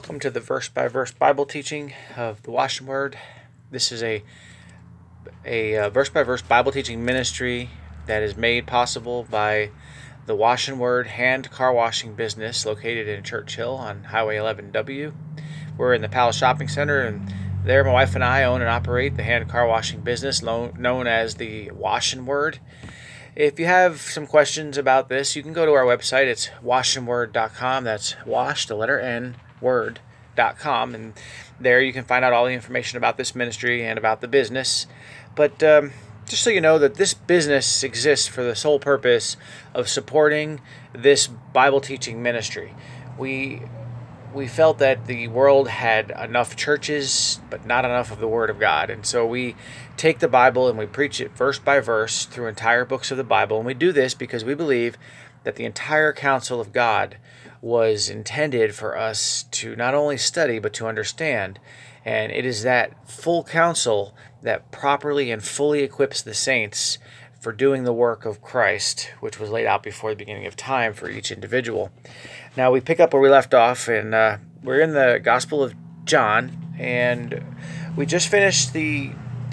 Welcome to the verse-by-verse Bible teaching of the Wash and Word. This is a verse-by-verse Bible teaching ministry that is made possible by the Wash and Word hand car washing business located in Churchill on Highway 11W. We're in the Palace Shopping Center, and there my wife and I own and operate the hand car washing business known as the Wash and Word. If you have some questions about this, you can go to our website. It's washandword.com. That's wash, the letter N, word.com. And there you can find out all the information about this ministry and about the business. But just so you know that this business exists for the sole purpose of supporting this Bible teaching ministry. We felt that the world had enough churches, but not enough of the Word of God. And so we take the Bible and we preach it verse by verse through entire books of the Bible. And we do this because we believe that the entire counsel of God was intended for us to not only study, but to understand. And it is that full counsel that properly and fully equips the saints for doing the work of Christ, which was laid out before the beginning of time for each individual. Now we pick up where we left off, and we're in the Gospel of John, and we just finished the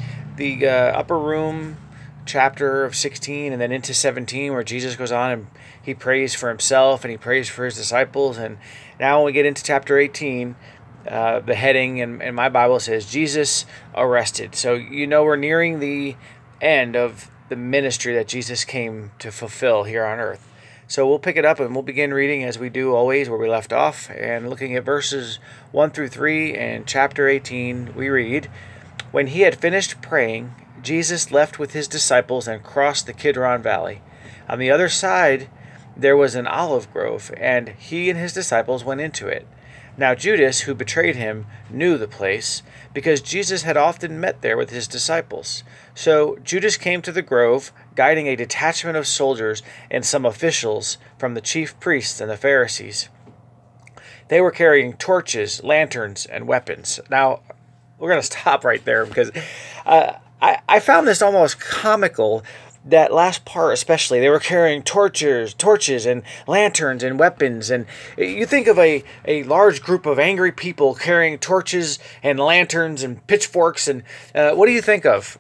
upper room chapter of 16 and then into 17, where Jesus goes on and he prays for himself and he prays for his disciples. And now when we get into chapter 18, the heading in my Bible says Jesus arrested. So we're nearing the end of the ministry that Jesus came to fulfill here on earth. So we'll pick it up and we'll begin reading as we do always where we left off, and looking at verses 1 through 3 and chapter 18. We read, "When he had finished praying, Jesus left with his disciples and crossed the Kidron Valley. On the other side there was an olive grove, and he and his disciples went into it. Now Judas, who betrayed him, knew the place, because Jesus had often met there with his disciples. So Judas came to the grove, guiding a detachment of soldiers and some officials from the chief priests and the Pharisees. They were carrying torches, lanterns, and weapons." Now, we're going to stop right there because I found this almost comical. That last part especially, they were carrying torches and lanterns and weapons. And you think of a large group of angry people carrying torches and lanterns and pitchforks, and what do you think of?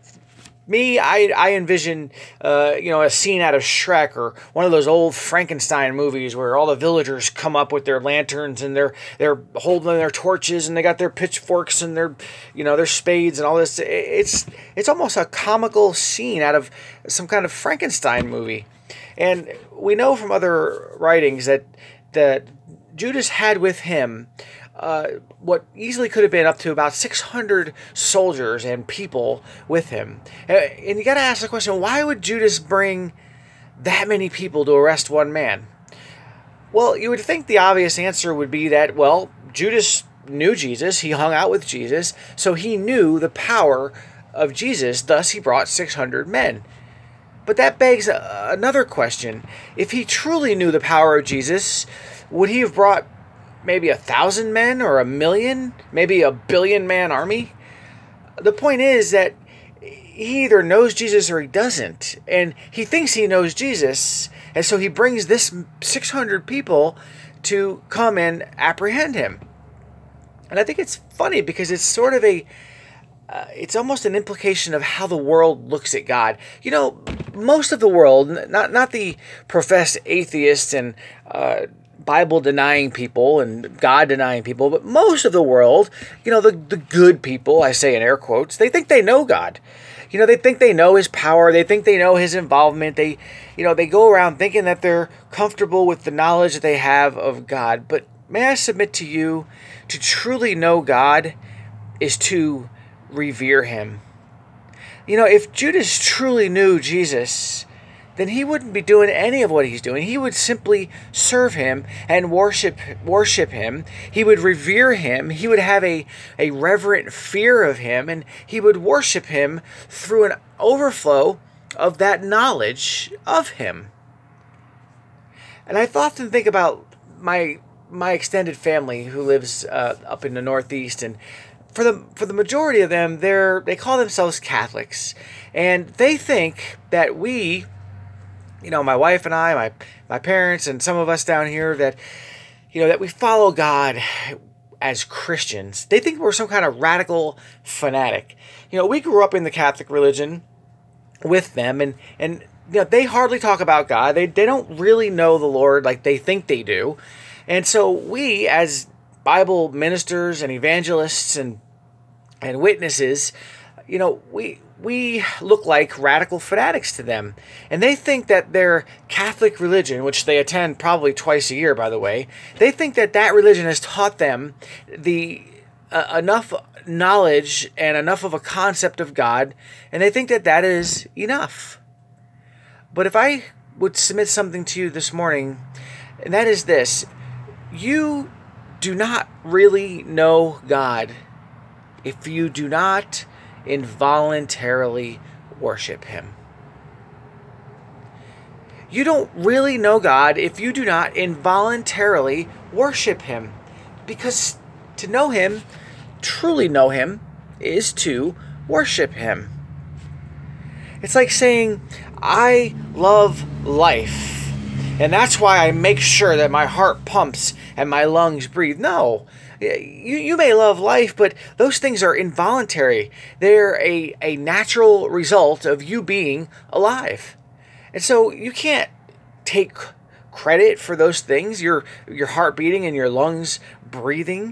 Me, I envision, a scene out of Shrek or one of those old Frankenstein movies where all the villagers come up with their lanterns and they're holding their torches and they got their pitchforks and their spades and all this. It's almost a comical scene out of some kind of Frankenstein movie. And we know from other writings that Judas had with him what easily could have been up to about 600 soldiers and people with him. And you got to ask the question, why would Judas bring that many people to arrest one man? Well, you would think the obvious answer would be that, Judas knew Jesus, he hung out with Jesus, so he knew the power of Jesus, thus he brought 600 men. But that begs another question. If he truly knew the power of Jesus, would he have brought maybe 1,000 men or 1,000,000, maybe a 1,000,000,000-man army? The point is that he either knows Jesus or he doesn't. And he thinks he knows Jesus, and so he brings this 600 people to come and apprehend him. And I think it's funny because it's sort of it's almost an implication of how the world looks at God. Most of the world, not the professed atheists and Bible-denying people and God-denying people, but most of the world, the good people, I say in air quotes, they think they know God. They think they know his power. They think they know his involvement. They go around thinking that they're comfortable with the knowledge that they have of God. But may I submit to you, to truly know God is to revere him. If Judas truly knew Jesus, then he wouldn't be doing any of what he's doing. He would simply serve him and worship him. He would revere him. He would have a reverent fear of him, and he would worship him through an overflow of that knowledge of him. And I often think about my extended family who lives up in the Northeast, and for the majority of them, they call themselves Catholics, and they think that we, my wife and I, my parents, and some of us down here, that we follow God as Christians. They think we're some kind of radical fanatic. We grew up in the Catholic religion with them, and they hardly talk about God. They don't really know the Lord like they think they do. And so we, as Bible ministers and evangelists and witnesses, we look like radical fanatics to them. And they think that their Catholic religion, which they attend probably twice a year, by the way, they think that religion has taught them the enough knowledge and enough of a concept of God, and they think that is enough. But if I would submit something to you this morning, and that is this: you do not really know God if you do not involuntarily worship Him. You don't really know God if you do not involuntarily worship Him. Because to know Him, truly know Him, is to worship Him. It's like saying, I love life, and that's why I make sure that my heart pumps and my lungs breathe. No, you may love life, but those things are involuntary. They're a natural result of you being alive. And so you can't take credit for those things, your heart beating and your lungs breathing.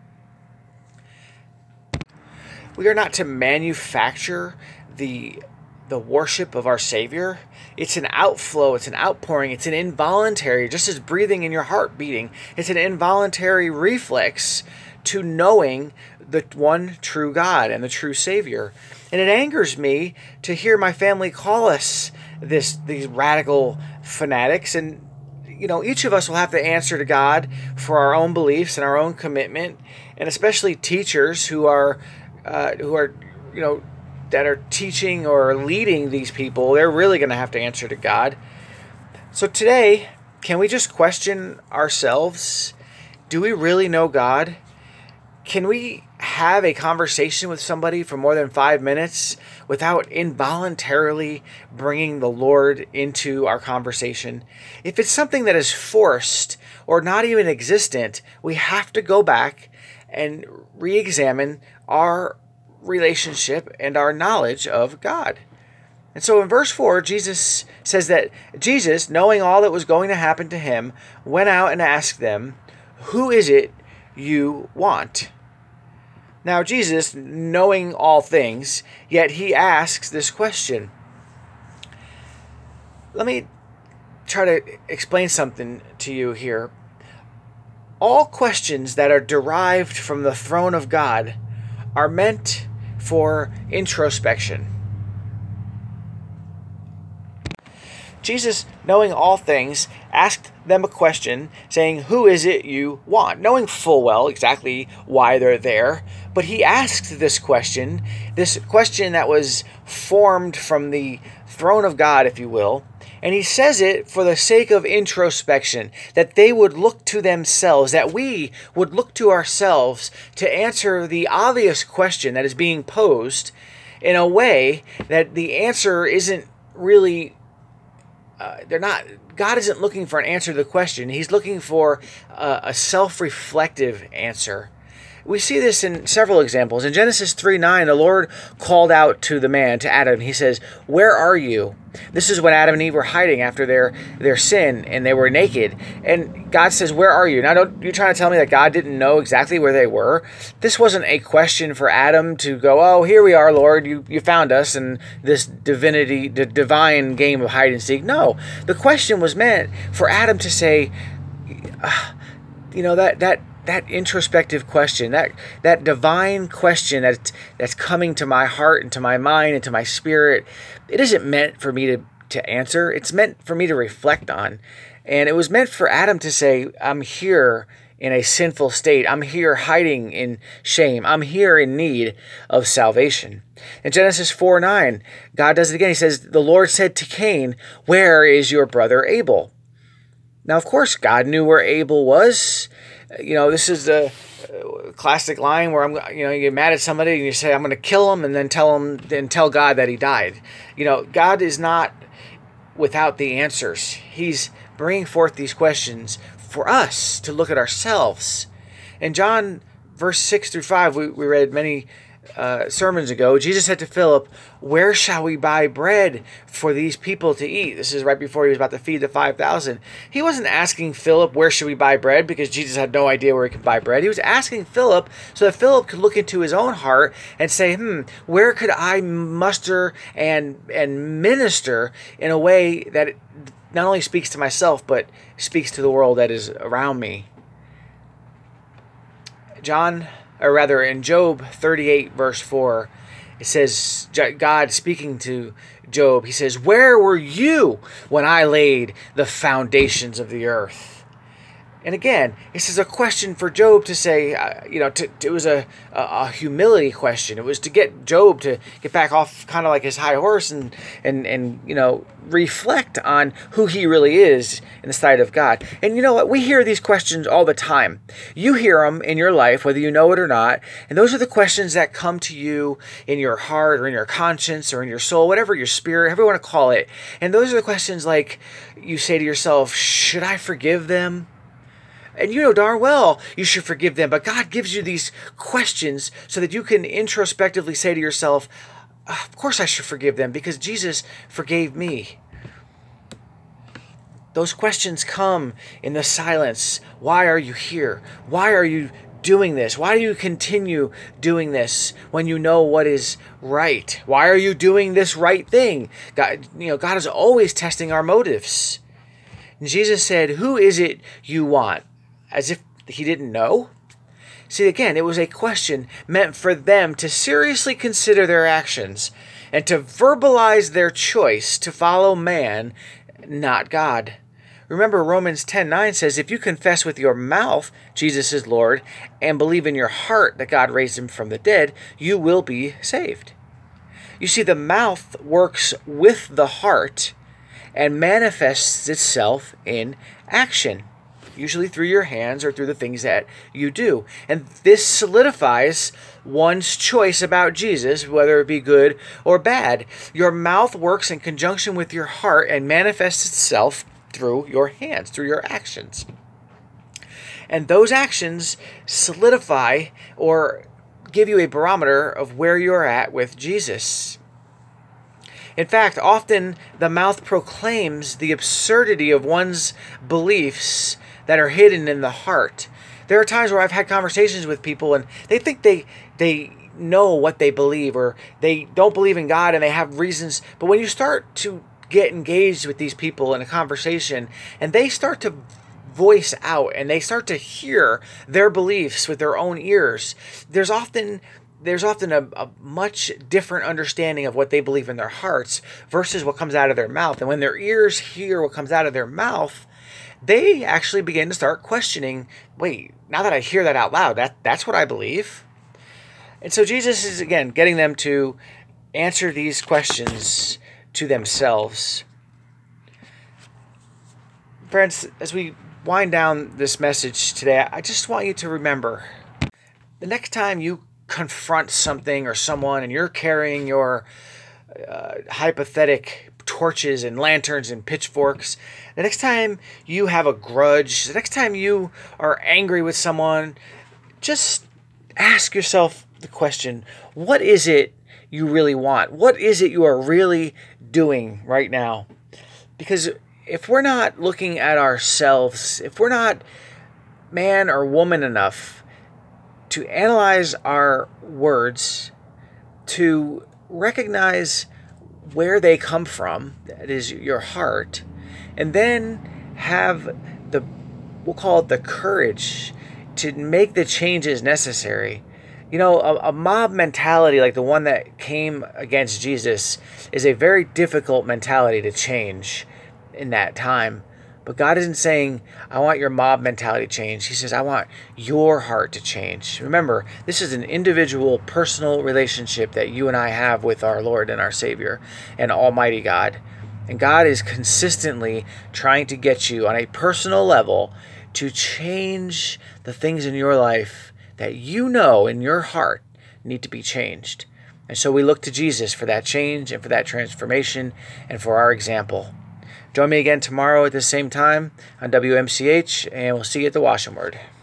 We are not to manufacture the worship of our Savior. It's an outflow, it's an outpouring, it's an involuntary, just as breathing and your heart beating, it's an involuntary reflex to knowing the one true God and the true Savior. And it angers me to hear my family call us these radical fanatics. And each of us will have to answer to God for our own beliefs and our own commitment, and especially teachers who are that are teaching or leading these people. They're really going to have to answer to God. So today, can we just question ourselves? Do we really know God? Can we have a conversation with somebody for more than 5 minutes without involuntarily bringing the Lord into our conversation? If it's something that is forced or not even existent, we have to go back and re-examine our relationship and our knowledge of God. And so in verse 4, Jesus says that Jesus, knowing all that was going to happen to him, went out and asked them, "Who is it you want?" Now Jesus, knowing all things, yet he asks this question. Let me try to explain something to you here. All questions that are derived from the throne of God are meant for introspection. Jesus, knowing all things, asked them a question, saying, "Who is it you want?" Knowing full well exactly why they're there, but he asked this question that was formed from the throne of God, if you will, and he says it for the sake of introspection, that they would look to themselves, that we would look to ourselves to answer the obvious question that is being posed in a way that the answer isn't really God isn't looking for an answer to the question. He's looking for a self-reflective answer. We see this in several examples. In Genesis 3:9, the Lord called out to the man, to Adam. He says, "Where are you?" This is when Adam and Eve were hiding after their sin, and they were naked. And God says, "Where are you?" Now, you're trying to tell me that God didn't know exactly where they were? This wasn't a question for Adam to go, "Oh, here we are, Lord. You found us in this the divine game of hide and seek." No, the question was meant for Adam to say, that introspective question, that divine question that's coming to my heart and to my mind and to my spirit, it isn't meant for me to answer. It's meant for me to reflect on. And it was meant for Adam to say, "I'm here in a sinful state. I'm here hiding in shame. I'm here in need of salvation." In Genesis 4:9, God does it again. He says, "The Lord said to Cain, 'Where is your brother Abel?'" Now, of course, God knew where Abel was. This is a classic line where you get mad at somebody and you say, "I'm going to kill him," and then tell God that he died. God is not without the answers. He's bringing forth these questions for us to look at ourselves. In John verse 6 through 5, we read many sermons ago. Jesus said to Philip, "Where shall we buy bread for these people to eat?" This is right before he was about to feed the 5,000. He wasn't asking Philip, "Where should we buy bread?" because Jesus had no idea where he could buy bread. He was asking Philip so that Philip could look into his own heart and say, where could I muster and minister in a way that not only speaks to myself, but speaks to the world that is around me. In Job 38, verse 4, it says, God speaking to Job, he says, "Where were you when I laid the foundations of the earth?" And again, this is a question for Job to say, it was a humility question. It was to get Job to get back off kind of like his high horse and reflect on who he really is in the sight of God. And you know what? We hear these questions all the time. You hear them in your life, whether you know it or not. And those are the questions that come to you in your heart or in your conscience or in your soul, whatever your spirit, however you want to call it. And those are the questions like you say to yourself, should I forgive them? And you know darn well you should forgive them. But God gives you these questions so that you can introspectively say to yourself, of course I should forgive them because Jesus forgave me. Those questions come in the silence. Why are you here? Why are you doing this? Why do you continue doing this when you know what is right? Why are you doing this right thing? God is always testing our motives. And Jesus said, "Who is it you want?" As if he didn't know. See, again, it was a question meant for them to seriously consider their actions and to verbalize their choice to follow man, not God. Remember, Romans 10:9 says, if you confess with your mouth Jesus is Lord and believe in your heart that God raised him from the dead, you will be saved. You see, the mouth works with the heart and manifests itself in action, usually through your hands or through the things that you do. And this solidifies one's choice about Jesus, whether it be good or bad. Your mouth works in conjunction with your heart and manifests itself through your hands, through your actions. And those actions solidify or give you a barometer of where you're at with Jesus. In fact, often the mouth proclaims the absurdity of one's beliefs that are hidden in the heart. There are times where I've had conversations with people and they think they know what they believe or they don't believe in God and they have reasons. But when you start to get engaged with these people in a conversation and they start to voice out and they start to hear their beliefs with their own ears, there's often a much different understanding of what they believe in their hearts versus what comes out of their mouth. And when their ears hear what comes out of their mouth, they actually begin to start questioning, wait, now that I hear that out loud, that's what I believe? And so Jesus is, again, getting them to answer these questions to themselves. Friends, as we wind down this message today, I just want you to remember, the next time you confront something or someone and you're carrying your hypothetic torches and lanterns and pitchforks, the next time you have a grudge, the next time you are angry with someone, just ask yourself the question, what is it you really want? What is it you are really doing right now? Because if we're not looking at ourselves, if we're not man or woman enough to analyze our words, to recognize where they come from, that is your heart, and then have we'll call it the courage to make the changes necessary. A mob mentality like the one that came against Jesus is a very difficult mentality to change in that time. But God isn't saying, I want your mob mentality changed. He says, I want your heart to change. Remember, this is an individual, personal relationship that you and I have with our Lord and our Savior and Almighty God. And God is consistently trying to get you on a personal level to change the things in your life that you know in your heart need to be changed. And so we look to Jesus for that change and for that transformation and for our example. Join me again tomorrow at the same time on WMCH, and we'll see you at the Washing Word.